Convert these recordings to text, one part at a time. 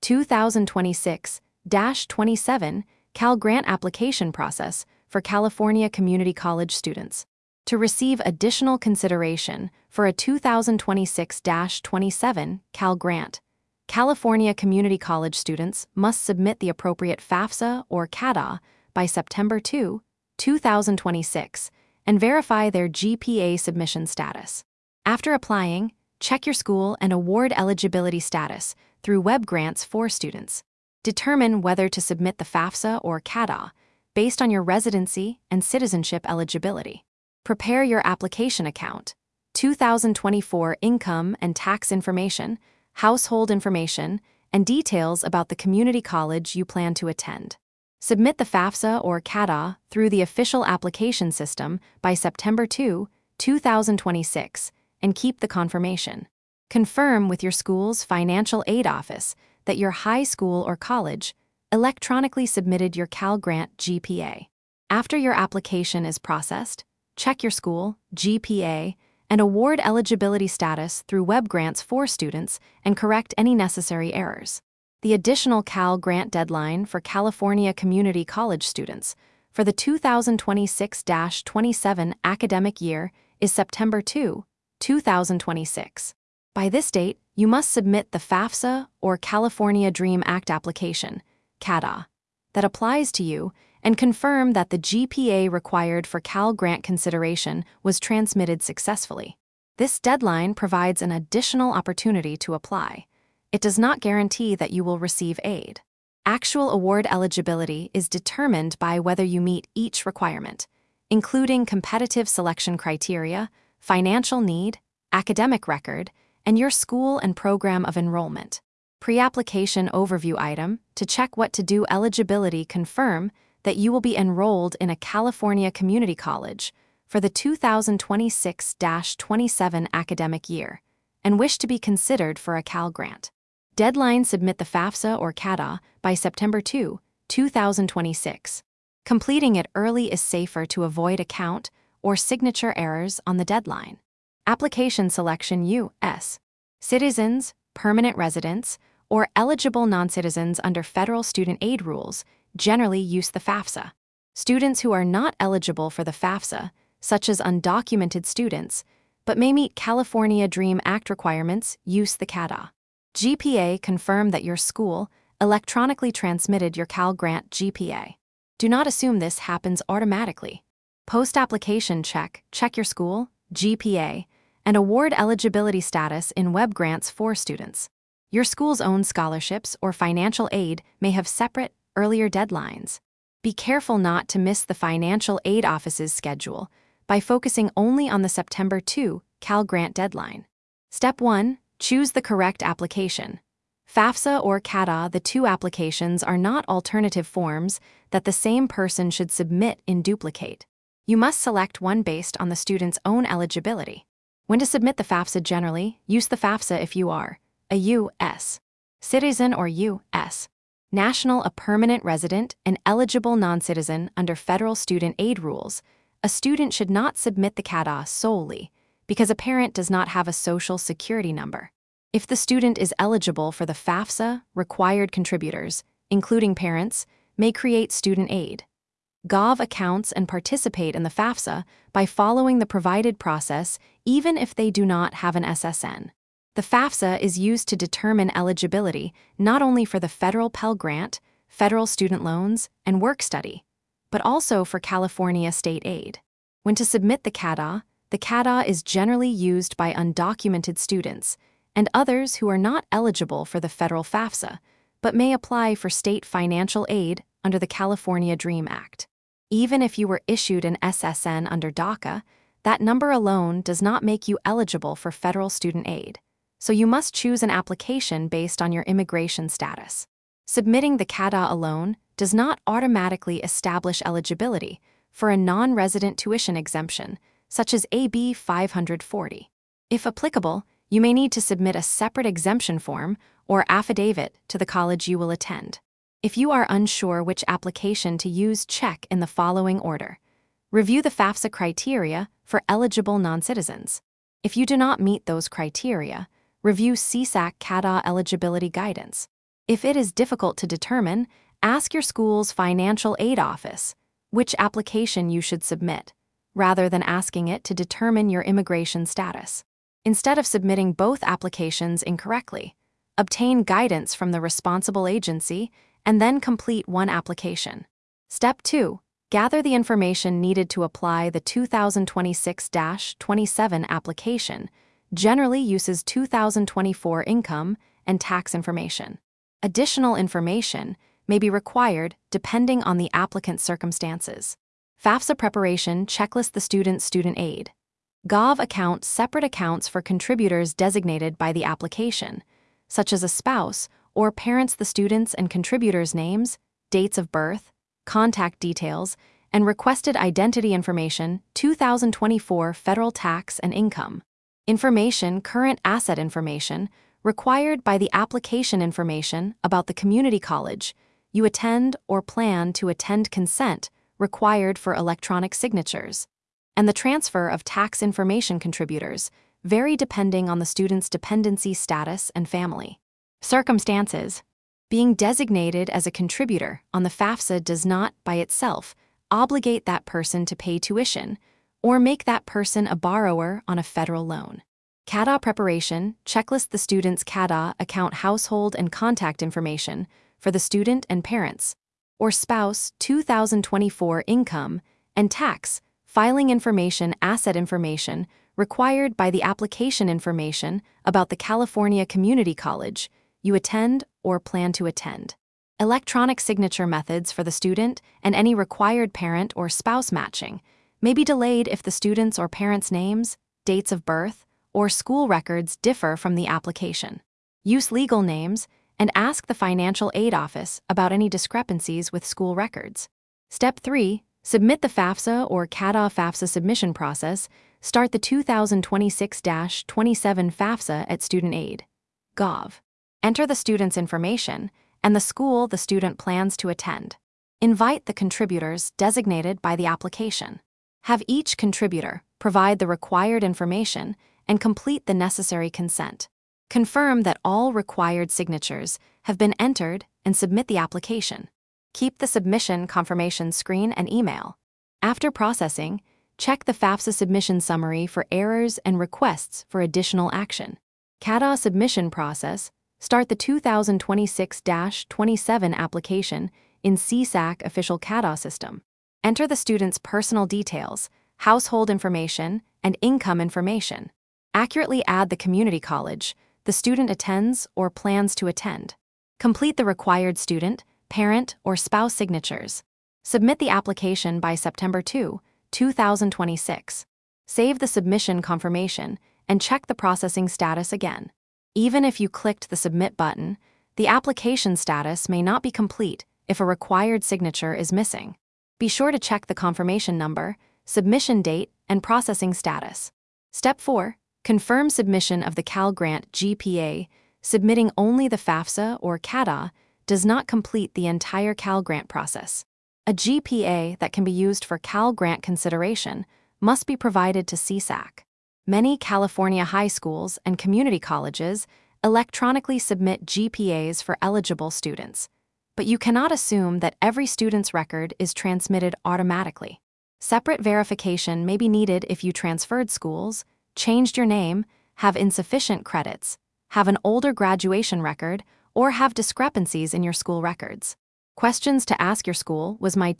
2026-27 Cal Grant application process for California community college students. To receive additional consideration for a 2026-27 Cal Grant, California community college students must submit the appropriate FAFSA or CADA by September 2, 2026, and verify their GPA submission status. After applying, check your school and award eligibility status through Web Grants for students. Determine whether to submit the FAFSA or CADA based on your residency and citizenship eligibility. Prepare your application account, 2024 income and tax information, household information, and details about the community college you plan to attend. Submit the FAFSA or CADA through the official application system by September 2, 2026, and keep the confirmation. Confirm with your school's financial aid office that your high school or college electronically submitted your Cal Grant GPA. After your application is processed, check your school, GPA, and award eligibility status through Web Grants for students and correct any necessary errors. The additional Cal Grant deadline for California community college students for the 2026-27 academic year is September 2, 2026. By this date, you must submit the FAFSA or California Dream Act application, CADA, that applies to you and confirm that the GPA required for Cal Grant consideration was transmitted successfully. This deadline provides an additional opportunity to apply. It does not guarantee that you will receive aid. Actual award eligibility is determined by whether you meet each requirement, including competitive selection criteria, financial need, academic record, and your school and program of enrollment. Pre-application overview item to check what to do eligibility confirm that you will be enrolled in a California community college for the 2026-27 academic year and wish to be considered for a Cal Grant. Deadline submit the FAFSA or CADA by September 2, 2026. Completing it early is safer to avoid account or signature errors on the deadline. Application selection U.S. Citizens, permanent residents, or eligible non-citizens under federal student aid rules generally use the FAFSA. Students who are not eligible for the FAFSA, such as undocumented students, but may meet California Dream Act requirements, use the CADA. GPA confirm that your school electronically transmitted your Cal Grant GPA. Do not assume this happens automatically. Post-application check your school, GPA, and award eligibility status in Web Grants for students. Your school's own scholarships or financial aid may have separate, earlier deadlines. Be careful not to miss the financial aid office's schedule by focusing only on the September 2 Cal Grant deadline. Step 1. Choose the correct application. FAFSA or CADA, the two applications are not alternative forms that the same person should submit in duplicate. You must select one based on the student's own eligibility. When to submit the FAFSA generally, use the FAFSA if you are a U.S. citizen or U.S. national, a permanent resident, and eligible non-citizen under federal student aid rules. A student should not submit the CADA solely because a parent does not have a social security number. If the student is eligible for the FAFSA, required contributors, including parents, may create student aid Gov accounts and participate in the FAFSA by following the provided process even if they do not have an SSN. The FAFSA is used to determine eligibility not only for the federal Pell Grant, federal student loans, and work study, but also for California state aid. When to submit the CADA is generally used by undocumented students and others who are not eligible for the federal FAFSA, but may apply for state financial aid under the California Dream Act. Even if you were issued an SSN under DACA, that number alone does not make you eligible for federal student aid, so you must choose an application based on your immigration status. Submitting the CADA alone does not automatically establish eligibility for a non-resident tuition exemption, such as AB 540. If applicable, you may need to submit a separate exemption form or affidavit to the college you will attend. If you are unsure which application to use, check in the following order. Review the FAFSA criteria for eligible non-citizens. If you do not meet those criteria, review CSAC CADA eligibility guidance. If it is difficult to determine, ask your school's financial aid office which application you should submit, rather than asking it to determine your immigration status. Instead of submitting both applications incorrectly, obtain guidance from the responsible agency and then complete one application. Step 2. Gather the information needed to apply. The 2026-27 application generally uses 2024 income and tax information. Additional information may be required depending on the applicant's circumstances. FAFSA preparation checklist. The student aid. Gov account separate accounts for contributors designated by the application, such as a spouse or parents. The students and contributors' names, dates of birth, contact details, and requested identity information. 2024 federal tax and income information. Current asset information required by the application. Information about the community college you attend or plan to attend. Consent required for electronic signatures. And the transfer of tax information. Contributors vary depending on the student's dependency status and family circumstances. Being designated as a contributor on the FAFSA does not, by itself, obligate that person to pay tuition or make that person a borrower on a federal loan. CADA preparation checklist. The student's CADA account household and contact information for the student and parents, or spouse. 2024 income and tax filing information. Asset information required by the application. Information about the California Community College you attend or plan to attend. Electronic signature methods for the student and any required parent or spouse matching may be delayed if the student's or parents' names, dates of birth, or school records differ from the application. Use legal names and ask the financial aid office about any discrepancies with school records. Step 3. Submit the FAFSA or CADA. FAFSA submission process. Start the 2026-27 FAFSA at studentaid.gov. Enter the student's information and the school the student plans to attend. Invite the contributors designated by the application. Have each contributor provide the required information and complete the necessary consent. Confirm that all required signatures have been entered and submit the application. Keep the submission confirmation screen and email. After processing, check the FAFSA submission summary for errors and requests for additional action. CADA submission process. Start the 2026-27 application in CSAC official CADA system. Enter the student's personal details, household information, and income information. Accurately add the community college the student attends or plans to attend. Complete the required student, parent, or spouse signatures. Submit the application by September 2, 2026. Save the submission confirmation and check the processing status again. Even if you clicked the Submit button, the application status may not be complete if a required signature is missing. Be sure to check the confirmation number, submission date, and processing status. Step 4. Confirm submission of the Cal Grant GPA. Submitting only the FAFSA or CADA does not complete the entire Cal Grant process. A GPA that can be used for Cal Grant consideration must be provided to CSAC. Many California high schools and community colleges electronically submit GPAs for eligible students, but you cannot assume that every student's record is transmitted automatically. Separate verification may be needed if you transferred schools, changed your name, have insufficient credits, have an older graduation record, or have discrepancies in your school records. Questions to ask your school was my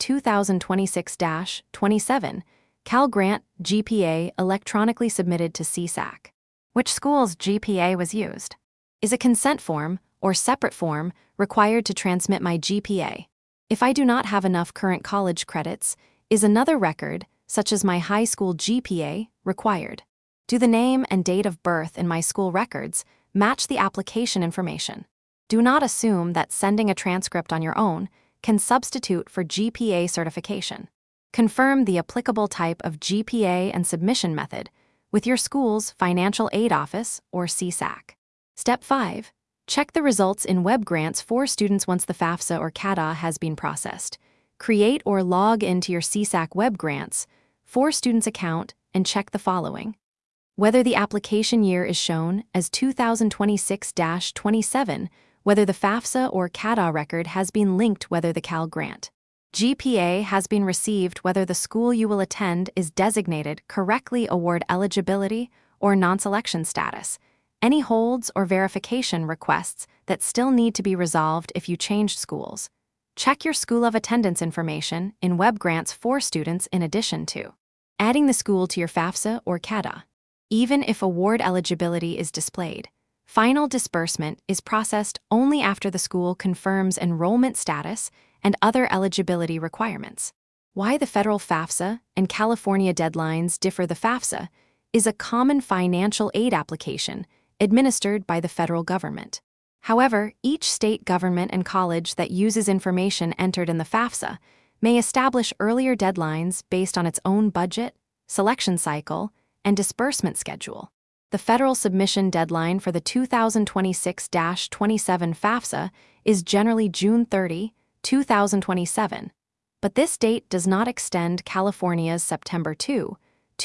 2026-27 Cal Grant GPA electronically submitted to CSAC. Which school's GPA was used? Is a consent form or separate form required to transmit my GPA? If I do not have enough current college credits, is another record, such as my high school GPA, required? Do the name and date of birth in my school records match the application information? Do not assume that sending a transcript on your own can substitute for GPA certification. Confirm the applicable type of GPA and submission method with your school's financial aid office or CSAC. Step 5. Check the results in Web Grants for students once the FAFSA or CADA has been processed. Create or log into your CSAC Web Grants for students account and check the following. Whether the application year is shown as 2026-27 whether the FAFSA or CADA record has been linked, whether the Cal Grant GPA has been received, whether the school you will attend is designated correctly, award eligibility or non-selection status, any holds or verification requests that still need to be resolved if you changed schools. Check your school of attendance information in Web Grants for students in addition to adding the school to your FAFSA or CADA. Even if award eligibility is displayed, final disbursement is processed only after the school confirms enrollment status and other eligibility requirements. Why the federal FAFSA and California deadlines differ. The FAFSA is a common financial aid application administered by the federal government. However, each state government and college that uses information entered in the FAFSA may establish earlier deadlines based on its own budget, selection cycle, and disbursement schedule. The federal submission deadline for the 2026-27 FAFSA is generally June 30, 2027, but this date does not extend California's September 2,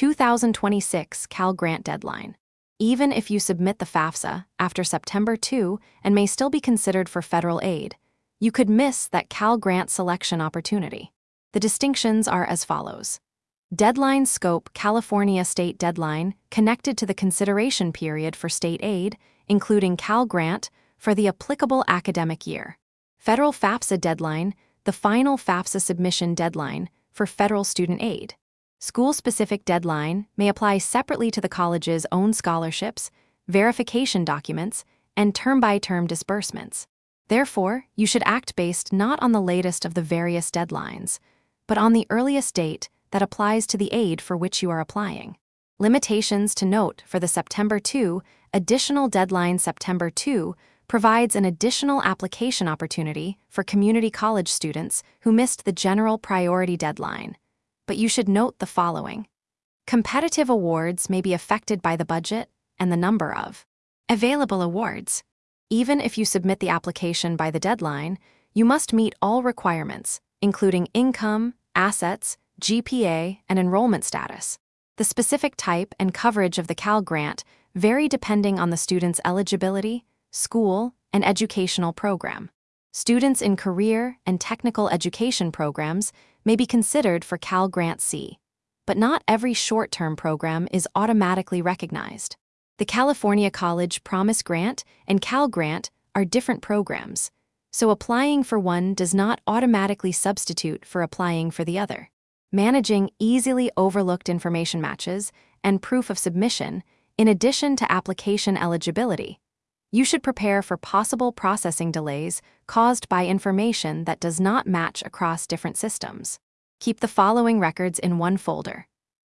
2026 Cal Grant deadline. Even if you submit the FAFSA after September 2 and may still be considered for federal aid, you could miss that Cal Grant selection opportunity. The distinctions are as follows. Deadline scope: California state deadline connected to the consideration period for state aid, including Cal Grant, for the applicable academic year. Federal FAFSA deadline, the final FAFSA submission deadline for federal student aid. School-specific deadline may apply separately to the college's own scholarships, verification documents, and term-by-term disbursements. Therefore, you should act based not on the latest of the various deadlines, but on the earliest date that applies to the aid for which you are applying. Limitations to note: for the September 2 additional deadline, September 2 provides an additional application opportunity for community college students who missed the general priority deadline. But you should note the following. Competitive awards may be affected by the budget and the number of available awards. Even if you submit the application by the deadline, you must meet all requirements, including income, assets, GPA, and enrollment status. The specific type and coverage of the Cal Grant vary depending on the student's eligibility, school, and educational program. Students in career and technical education programs may be considered for Cal Grant C, but not every short-term program is automatically recognized. The California College Promise Grant and Cal Grant are different programs, so applying for one does not automatically substitute for applying for the other. Managing easily overlooked information matches and proof of submission, in addition to application eligibility. You should prepare for possible processing delays caused by information that does not match across different systems. Keep the following records in one folder.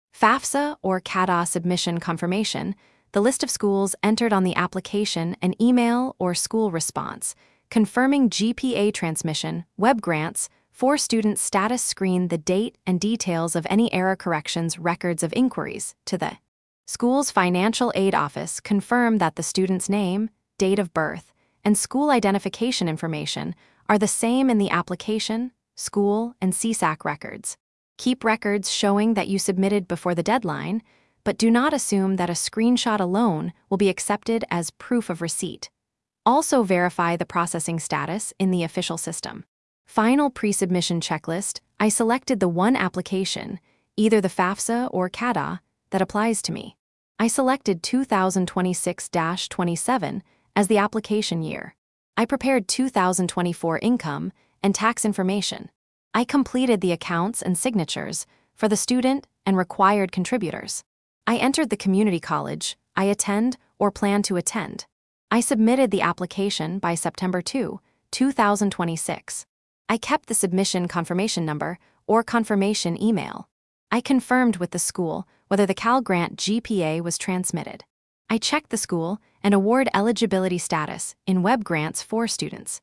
FAFSA or CADA submission confirmation, the list of schools entered on the application, an email or school response, confirming GPA transmission, Web Grants, for student status screen, the date and details of any error corrections, records of inquiries to the school's financial aid office, confirm that the student's name, date of birth, and school identification information are the same in the application, school, and CSAC records. Keep records showing that you submitted before the deadline, but do not assume that a screenshot alone will be accepted as proof of receipt. Also verify the processing status in the official system. Final pre-submission checklist: I selected the one application, either the FAFSA or CADA, that applies to me. I selected 2026-27 as the application year. I prepared 2024 income and tax information. I completed the accounts and signatures for the student and required contributors. I entered the community college I attend or plan to attend. I submitted the application by September 2, 2026. I kept the submission confirmation number or confirmation email. I confirmed with the school whether the Cal Grant GPA was transmitted. I checked the school and award eligibility status in Web Grants for students.